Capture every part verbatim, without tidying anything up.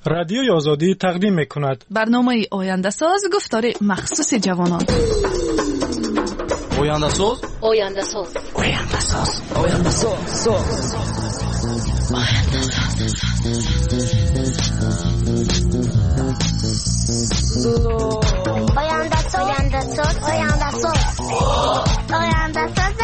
رادیوی آزادی تقدیم می‌کند. برنامه آینده ساز گفتار مخصوص جوانان. آینده ساز آینده ساز آینده ساز آینده ساز آینده ساز آینده ساز آینده ساز آینده ساز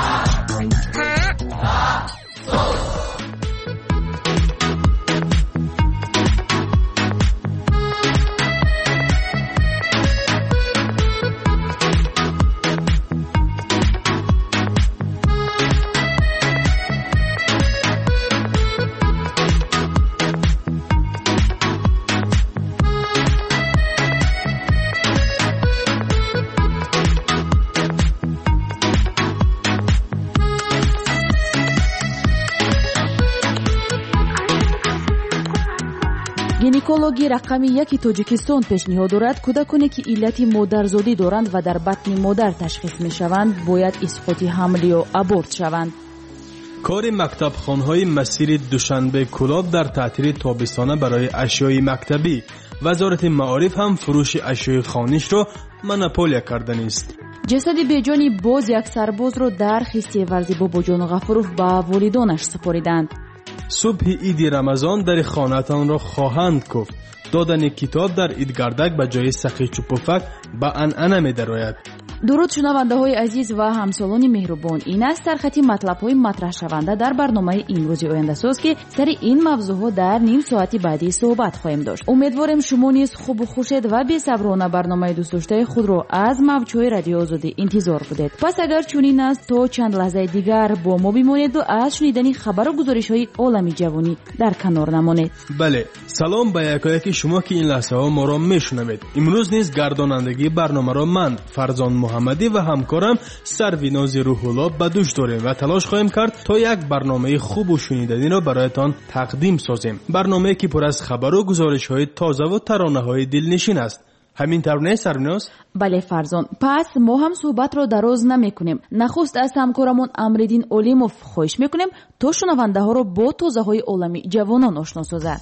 گینکولوژی رقمی یکی توجیکستان پیشنهاد دارد کودکانی که علت مادرزادی دارند و در بطن مادر تشخیص میشوند باید اسقاط حمل یا ابورت شوند. کار مکتب خانهای مسیر دوشنبه کلاب در تعطیل تابستانه برای اشیای مکتبی. وزارت معارف هم فروش اشیای خانیش را منوپولیا کردن است. جسد بیجانی باز یک سرباز را در خیسته ورزی باباجان غفوروف به والدانش سپاریدند. صبح عید رمضان در خانه‌تان را خواهند گفت. دادن کتاب در عیدگردک به جای سخی چوپفک به عنعنه می‌دراید. درود شنونده های عزیز و همسالان مهربان، این است در خطی مطلب های مطرح شونده در برنامه امروزی آینده ساز که سر این موضوع ها در نیم ساعتی بعدی صحبت خواهیم داشت. امیدوارم شما نیز خوب و خوشید و بی صبرانه برنامه دوست داشته خود را از موجهای رادیو آزادی انتظار بدید. پس اگر چنین است تا چند لحظه دیگر با ما بمانید و از شنیدن خبر و گزارش های عالمی جوانی در کنار نمانید. بله، سلام به یکایک شما که این لحظه ها ما را میشنوید. امروز نیز گردانندگی برنامه را من فرزان محمدی و همکارم سرویناز روح الله به دوش داریم و تلاش خواهیم کرد تا یک برنامه خوب و شنیدنی را برایتان تقدیم سازیم. برنامه‌ای که پر از خبر و گزارش‌های تازه و ترانه‌های دلنشین است. همین طور نه سرویناز؟ بله فرزان. پس ما هم صحبت را دراز نمی‌کنیم. نخست از همکارمون امرالدین اولیموف خواهش می‌کنیم تا شنونده‌ها را با تازه‌های عالمی جوانان آشنا سازد.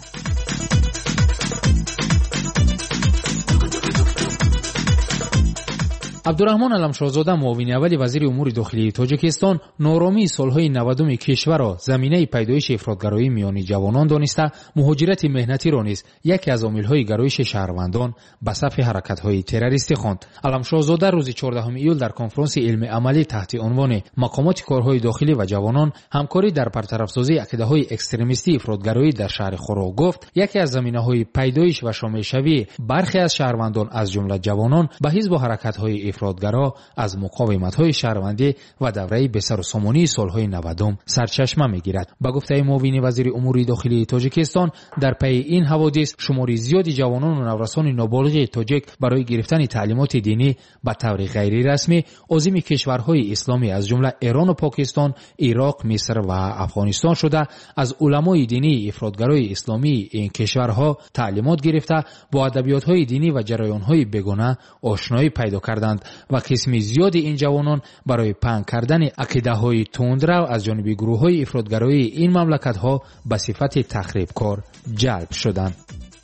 عبدالرحمن علمشاهزاده معاون اول وزیر امور داخلی تاجیکستان نارامی سالهای نودم کشور را زمینه پیدایش افراطگرایی میان جوانان دانسته مهاجرت مهنتی را نیز یکی از عامل‌های گرایش شهروندان به صف حرکت‌های تروریستی خواند. علمشاهزاده روز چهاردهم ایول در کنفرانس علمی عملی تحت عنوان مقامات کارهای داخلی و جوانان همکاری در برطرف‌سازی عقیده‌های اکستریمیستی افراطگرایی در شهر خورا گفت یکی از زمینه‌های پیدایش و شامل شوی برخی از شهروندان از جمله جوانان به حزب و حرکت‌های افراطگرا از مقاومت‌های شهروندی و دوره بسر و سامانی سالهای نودم سرچشمه می‌گیرد. با گفته معاون وزیر امور داخلی تاجیکستان در پی این حوادث شماری زیادی جوانان و نورسان نابالغ تاجیک برای گرفتن تعلیمات دینی به طور غیر رسمی عازم کشورهای اسلامی از جمله ایران و پاکستان، عراق، مصر و افغانستان شده از علمای دینی افراطگرای اسلامی این کشورها تعلیمات گرفته با ادبیات‌های دینی و جریان‌های بیگانه آشنایی پیدا کردند و قسمی زیادی این جوانان برای پنگ کردن عقیده‌های تندرو از جانب گروه‌های افراطگرایی این مملکت‌ها به صفت تخریبکار جلب شدند.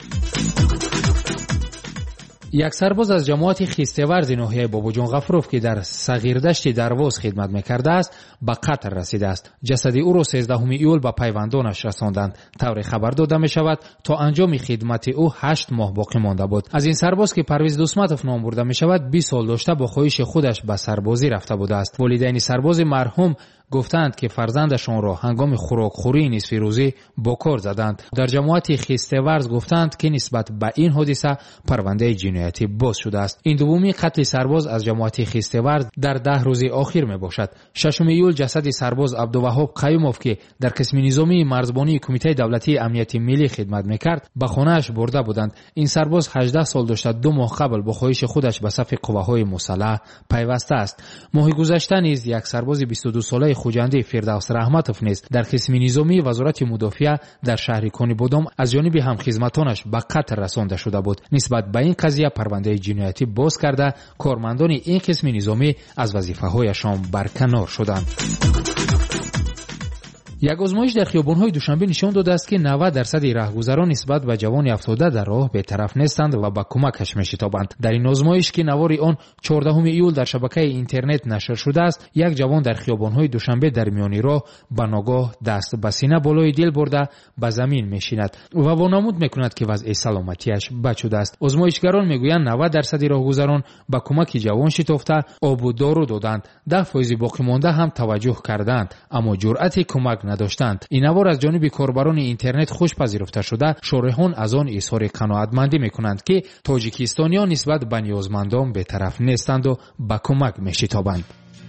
یک سرباز از جماعت خیسته‌ورز ناحیه باباجان غفوروف که در صغیردشت درواز خدمت می‌کرده است به قتل رسیده است. جسد او را سیزدهم ایول به پیوندانش رساندند. طور خبر داده می‌شود تا انجام خدمت او هشت ماه باقی مانده بود. از این سرباز که پرویز دوسمتوف نام برده می‌شود بیست سال داشته با خواهش خودش به سربازی رفته بوده است. والدین سرباز مرحوم گفتند که فرزندشان را هنگام خوراکخوری نصف روزی با کار زدند. در جماعت خیسته‌ورز گفتند که نسبت به این حادثه پرونده جنایتی باز شده است. این دومی قتل سرباز از جماعت خیسته‌ورز در ده روز اخیر می باشد. ششم ایول جسد سرباز عبدالوهاب قیوموف که در قسم نظامی مرزبانی کمیته دولتی امنیت ملی خدمت میکرد به خانه‌اش برده بودند. این سرباز هجده سال داشته دو ماه قبل با خواهش خودش به صف قواهای مسلح پیوسته است. ماه گذشته نیز یک سرباز بیست و دو ساله خوجنده فردوس رحمتوف نیز در قسم نظامی وزارت مدافع در شهر کونیبودم از جانب همخدمتانش به قتل رسانده شده بود. نسبت به این قضیه پرونده جنایتی باز کرده کارمندان این قسم نظامی از وظیفه‌هایشان برکنار شدند. یک آزمایش در خیابان‌های دوشنبه نشان داده است که نود درصد راهگذران نسبت به جوان افتاده در راه بی‌طرف نیستند و به کمکش می‌شتابند. در این آزمایش که نوار آن چهاردهم ایول در شبکه اینترنت نشر شده است، یک جوان در خیابان‌های دوشنبه در میان راه به ناگاه دست به سینه بالای دل برده به زمین می‌شیند و وانمود می‌کند که وضع سلامتیش بد شده است. آزمایشگران می‌گویند نود درصد راهگذران به کمک جوان شتافته آب و دارو دادند. ده فیصد باقی مانده هم توجه کردند اما جرأت کمک نداشتند. این نوار از جانب کاربران اینترنت خوش پذیرفته شده. شارحان از آن اظهار قناعتمندی می‌کنند که تاجیکستانیان نسبت به نیازمندان بی‌طرف نیستند و به کمک می‌شتابند.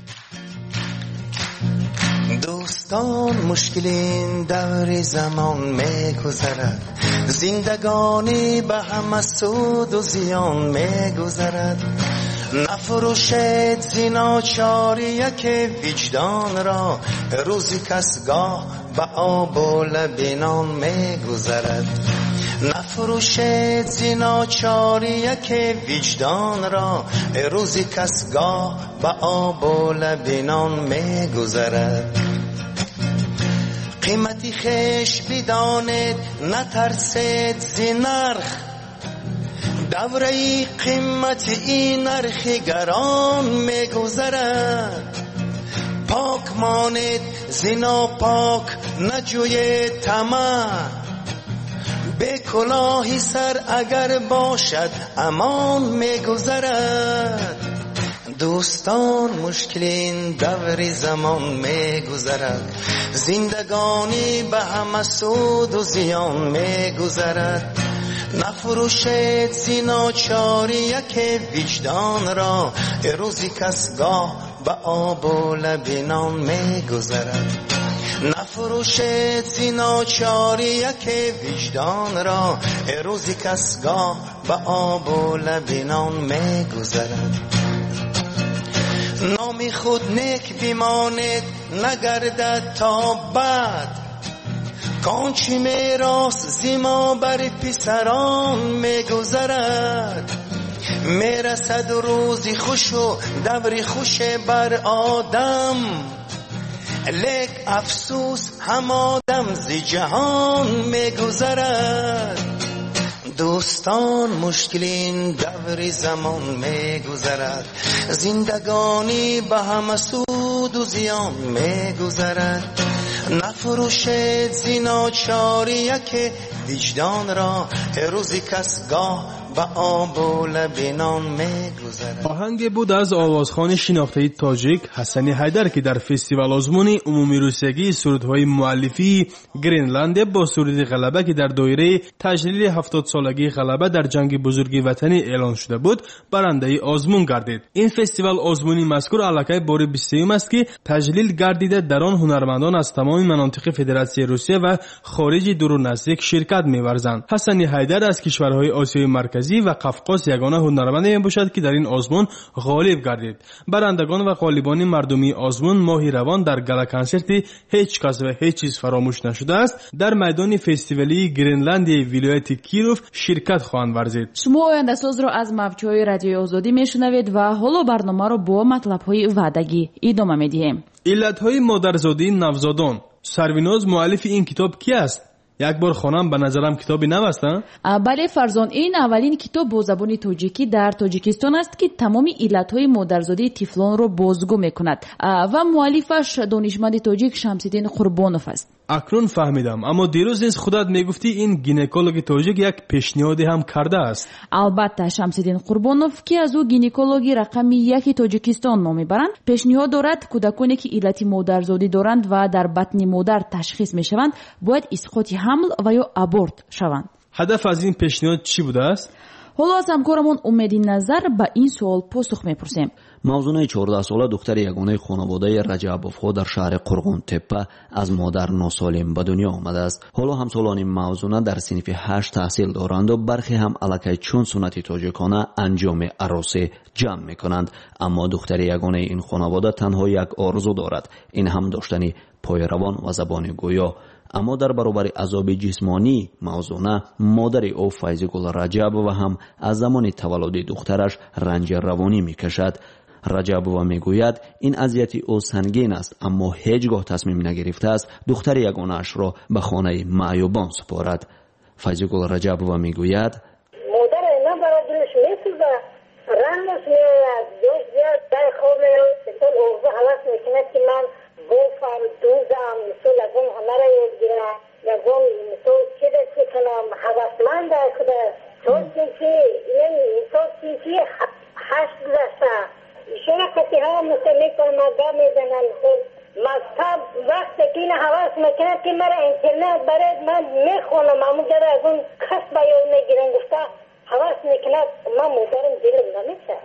دوستان مشکلین دور زمان میگذرد، زندگانی به همه سود و زیان میگذرد. نفروشید زناچاری یک وجدان را، روزی کسگاه به آب و لبنان میگذرد. نفروشید زناچاری یک وجدان را، روزی کسگاه به آب و لبنان میگذرد. قیمتی خیش بدانید، نترسید زنرخ، دوره قیمت این نرخ گران میگذرد. پاک مانید زنا پاک نجوید طمع، به کلاهی سر اگر باشد امان میگذرد. دوستان مشکلین دور زمان میگذرد، زندگانی به همه سود و زیان میگذرد. نفروشید زناچاری یک وجدان را، روزی کسگاه به آب و لبنان میگذرد. نفروشید زناچاری یک وجدان را، روزی کسگاه به آب و لبنان میگذرد. نامی خود نیک بمانید، نگردد تا بعد، کانچی میراث زما بر پسران میگذرد. میرسد روزی خوش و دوری خوش بر آدم، لیک افسوس هم آدم زی جهان میگذرد. دوستان مشکلین دور زمان میگذرد، زندگانی به همه سود و زیان میگذرد. نفروشید زناچاری یک وجدان را، روزی کسگاه به آب و لبنان میگذرد. آهنگ بود از آوازخوان شناخته تاجیک حسنی حیدر که در فستیوال آزمون عمومی روسیگی سرودهای مؤلفی گرینلند با سرود غلبه که در دایره تجلیل هفتاد سالگی غلبه در جنگ بزرگ وطنی اعلان شده بود برنده آزمون گردید. این فستیوال آزمونی مذکور علاقه بار بیستم است که تجلیل گردیده در آن هنرمندان از تمام مناطق فدراسیون روسیه و خارج دور و نزدیک شرکت می‌ورزند. حسنی حیدر از کشورهای آسیای مرکزی و قفقاز یگانه هنرمند میباشد که در این آزمون غالب گردید. برندگان و غالبان مردمی آزمون ماهی روان در گالا کنسرت هیچ کس و هیچ چیز فراموش نشده است در میدان فستیوالی گرینلند ولایت کیروف شرکت خواهند ورزید. شما آینده ساز را از موج‌های رادیوی آزادی میشنوید و حالا برنامه را با مطلب‌های وعدگی ادامه میدیم. علت‌های مادرزادی نوزادان. سرویناز مؤلف این کتاب کی است؟ یک بار خوانم به نظرم کتابی نو است. بله فرزان، این اولین کتاب با زبان تاجیکی در تاجیکستان است که تمام علتهای مادرزادی طفلان را بازگو میکند و مؤلفش دانشمند تاجیک شمس‌الدین قربانوف است. اکنون فهمیدم، اما دیروز نیز خودت میگفتی این گینکولوگ تاجیک یک پیشنهادی هم کرده است. البته شمس‌الدین قربانوف که از او گینکولوگی رقم یک تاجیکستان نام میبرند پیشنهاد دارد کودکانی که علت مادرزادی دارند و در بطن مادر تشخیص میشوند باید اسقاط حمل و یا ابورت شوند. هدف از این پیشنهاد چی بوده است؟ حالا از همکارمون امیدی نظر به این سوال پاسخ میپرسیم. موضوع چهارده ساله دختر یگانه خانواده رجبوف‌ها در شهر قرغون تپه از مادر ناسالم به دنیا آمده است. حالا همسالان موضوع در صنف هشت تحصیل دارند و برخی هم الکی چون سنت تاجیکانه انجام عروسی جمع میکنند. اما دختر یگانه این خانواده تنها یک آرزو دارد، این هم داشتن پای روان و زبان گویا. اما در برابر عذاب جسمانی موزونه مادر او فیض گل رجب و هم از زمان تولد دخترش رنج روانی میکشد. раҷабова мегӯяд ин азияти ӯ сангин аст, аммо ҳеҷ гоҳ тасмим нагирифтааст духтари ягонаашро ба хонаи маъюбон супорад. файзигул раҷабова мегӯяд: модар ина бара дилш месӯза, рангаш меояд, ёш зиёд дай хоб меояд, мисол орзу ҳавас мекунад ки ман бофам, дузам, мисол ягон ҳамара ёд гирам, ягон мисол чида чи кунам, ҳавасманд шуда сол синфи ин мисол синфи ҳашт гузашта ишора қатиҳа мисол мефаҳмад гап мезанам, мисол мактаб вақте ки ин ҳавас мекунад ки мара интернет баред ман мехонам, амуҷара ягон кас ба ёд мегирам гуфта ҳавас мекунад, ман модарам дилам намешад,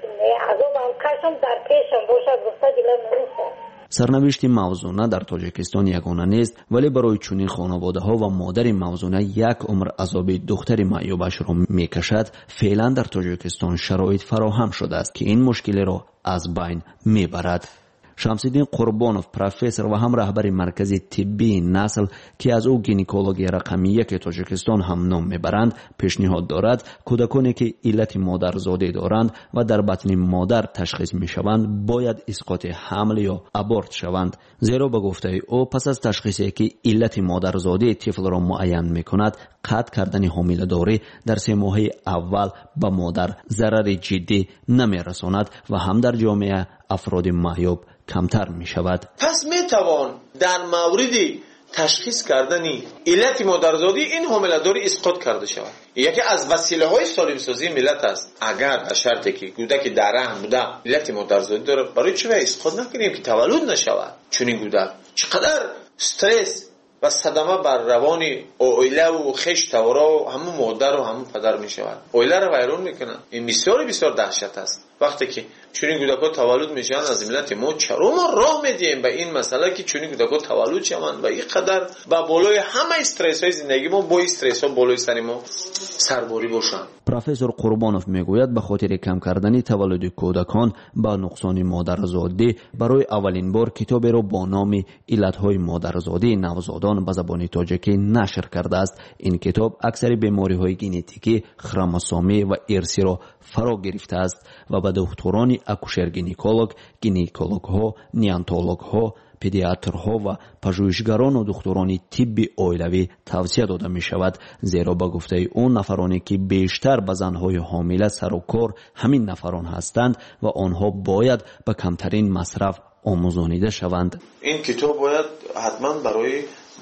азобам кашам дар пешам бошад гуфта дилам намешад. сарнавишти мавзуна дар тоҷикистон ягона нест, вале барои чунин хонаводаҳо ва модари мавзуна як умр азоби духтари маъюбашро мекашад, феълан дар тоҷикистон шароит фароҳам шудааст ки ин мушкилиро аз байн мебарад. шамсиддин қурбонов, профессор ва ҳам раҳбари маркази тиббии насл ки аз ӯ гинекологи рақами яки тоҷикистон ҳам ном мебаранд, пешниҳод дорад кӯдаконе ки иллати модарзодӣ доранд ва дар батни модар ташхис мешаванд бояд исқоти ҳамл ё аборт шаванд, зеро ба гуфтаи ӯ пас аз ташхисе ки иллати модарзодии тифлро муайян мекунад, қатъ кардани ҳомиладорӣ дар се моҳаи аввал ба модар зарари ҷиддӣ намерасонад ва ҳам дар ҷомеа афроди маъюб камтар می شود. پس می توان در مورد تشخیص کردن علت مادرزادی این حامله‌داری اسقاط کرده شود. یکی از وسیله های سالم سازی ملت است. اگر به شرطی که کودک در رحم بوده علت مادرزادی داره، برای چه اسقاط نکنیم که تولد نشود؟ چون این کودک چقدر استرس و صدمه بر روان عائله و خشت و همون مادر و همون پدر می شود. عائله رو ویران میکنن. این بسیار بسیار دهشت است. وقتی که چونین کودک‌ها تولد میشن از ملت ما چرا ما راه میدیم به این مسئله که چونین کودک‌ها تولد شوند و این قدر با بالای همه استرس‌های زندگی ما با استرس‌ها بالای سر ما سرباری باشن. پروفسور قربانوف میگوید به خاطر کم کردن تولد کودکان با نقصان مادرزادی برای اولین بار کتابی را با نام علت‌های مادرزادی نوزادان به زبان تاجیکی نشر کرده است. این کتاب اکثر بیماری‌های ژنتیکی، خروموسومی و ارثی را فرا گرفته است و به دکتران اکوشر گینکولوگ، گینکولوگ‌ها، نیانتولوگ‌ها، پدیاترها و پژوهشگران و دکتران طب اولیوی توصیه داده می شود، زیرا به گفته اون نفرانی که بیشتر به زنهای حامله سر و کار همین نفران هستند و آنها باید به کمترین مصرف آموزانیده شوند. این کتاب باید حتما برای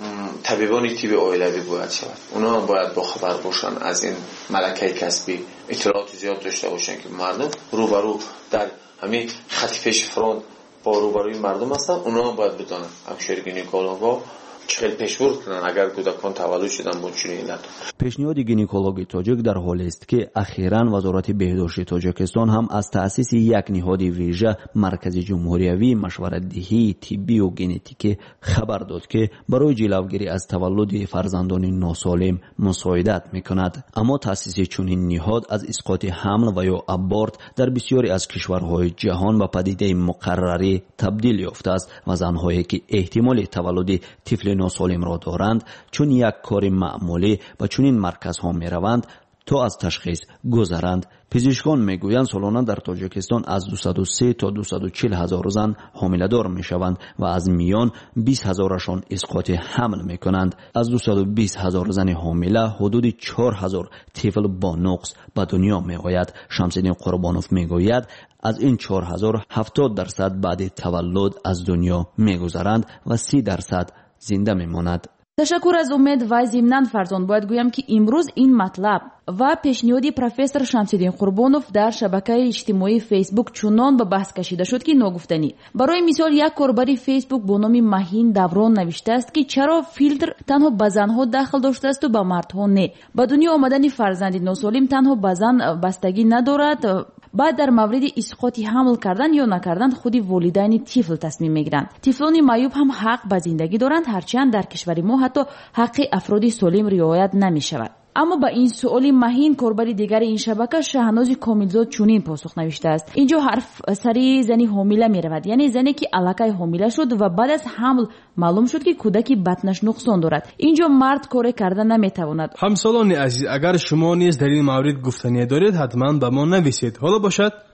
طبیبان طب اولیوی باید شود. اونا هم باید با خبر باشن از این ملکه کسبی، اطلاعات زیاد داشته باشن که مردم روبرو در همین خط پیش فرانت با روبروی مردم هستن. اونا هم باید بدانن اکوشر گینکولوگا چقدر پیشبرد کنن اگر کودکان تولد شدن با چنین علت. پیشنهاد گینکولوژی تاجیک در حالی است که اخیراً وزارت بهداشت تاجیکستان هم از تأسیس یک نهاد ویژه مرکز جمهوریوی مشورت‌دهی طبی و ژنتیکی خبر داد که برای جلوگیری از تولد فرزندان ناسالم مساعدت می‌کند. اما تأسیس چنین نهاد از اسقاط حمل و یا ابورت در بسیاری از کشورهای جهان به پدیده مقرری تبدیل یافته است و زن‌هایی که احتمال تولد طفل ناسالم را دارند چون یک کار معمولی و چون این مرکز ها می روند تا از تشخیص گذرند. پزشکان می گویند سالانه در تاجیکستان از دویست و سه تا دویست و چهل هزار زن حامله دار می شوند و از میان بیست هزارشان اسقاط حمل می کنند. از دویست و بیست هزار زن حامله حدود چهار هزار طفل با نقص به دنیا می آید. شمس‌الدین قربانوف می گوید از این چهار هزار هفتاد درصد بعد تولد از دنیا می گذرند و سی درصد زنده میماند. تشکر از امید و ضمناً فرزند باید گویم که امروز این مطلب و پیشنهادی پروفسور شمس‌الدین قربانوف در شبکه اجتماعی فیسبوک چنان به بحث کشیده شد که ناگفتنی. برای مثال یک کاربر فیسبوک با نام مهین دوران نوشته است که چرا فیلتر تنها به زنها داخل داشته است و به مردها نه. به دنیا آمدن فرزند ناسالم تنها به زن بستگی ندارد. بعد در مورد اسقاط حمل کردن یا نکردن خودی والدین طفل تصمیم میگیرند. طفلان معیوب هم حق به زندگی دارند، هرچند در کشور ما حتی حق افراد سالم رعایت نمی شود. اما با این سوالی مهین کاربر دیگر این شبکه شهناز کاملزاد چنین پاسخ نوشته است. اینجا حرف سری زنی حامله می رود، یعنی زنی که الکی حامله شد و بعد از حمل معلوم شد که کودکی بطنش نقصان دارد. اینجا مرد کار کردن نمی تواند. همسالان عزیز، اگر شما نیز در این مورد گفتنی دارید حتما به ما نویسید. حالا باشد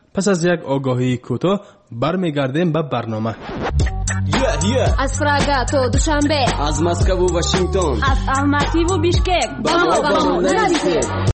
پس از یک آگاهی کوتاه برمیگردیم به برنامه. از پراگا تا دوشنبه، از مسکو و واشنگتن، از الماتی و بیشکک، با ما با ما نرسید.